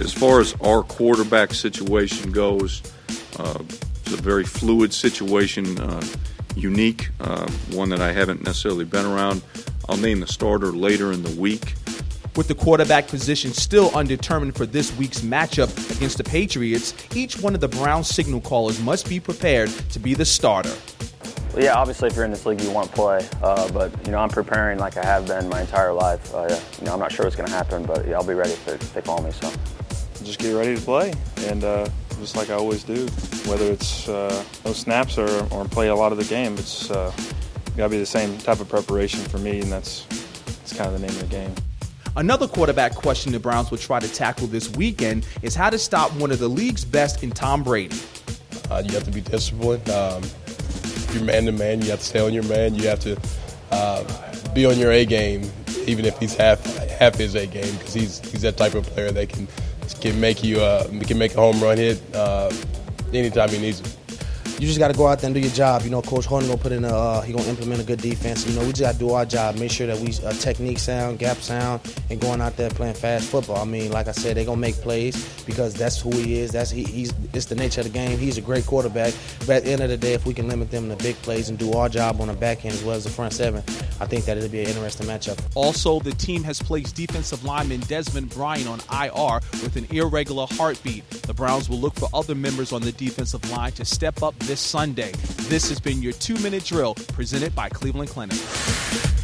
As far as our quarterback situation goes, it's a very fluid situation, unique, one that I haven't necessarily been around. I'll name the starter later in the week. With the quarterback position still undetermined for this week's matchup against the Patriots, each one of the Browns signal callers must be prepared to be the starter. Well, yeah, obviously if you're in this league, you want to play. But, I'm preparing like I have been my entire life. I'm not sure what's going to happen, but I'll be ready if they call me. So just get ready to play, and just like I always do, whether it's no snaps or play a lot of the game, it's got to be the same type of preparation for me, and that's kind of the name of the game. Another quarterback question the Browns will try to tackle this weekend is how to stop one of the league's best in Tom Brady. You have to be disciplined. If you're man-to-man, you have to stay on your man. You have to be on your A game, even if he's half his A game, because he's that type of player that can make a home run hit anytime he needs it. You just got to go out there and do your job. Coach Horton going to put in he going to implement a good defense. We just got to do our job, make sure that we technique sound, gap sound, and going out there playing fast football. I mean, like I said, they're going to make plays because that's who he is. It's the nature of the game. He's a great quarterback. But at the end of the day, if we can limit them to big plays and do our job on the back end as well as the front seven, I think that it'll be an interesting matchup. Also, the team has placed defensive lineman Desmond Bryant on IR with an irregular heartbeat. The Browns will look for other members on the defensive line to step up this Sunday. This has been your 2-minute drill presented by Cleveland Clinic.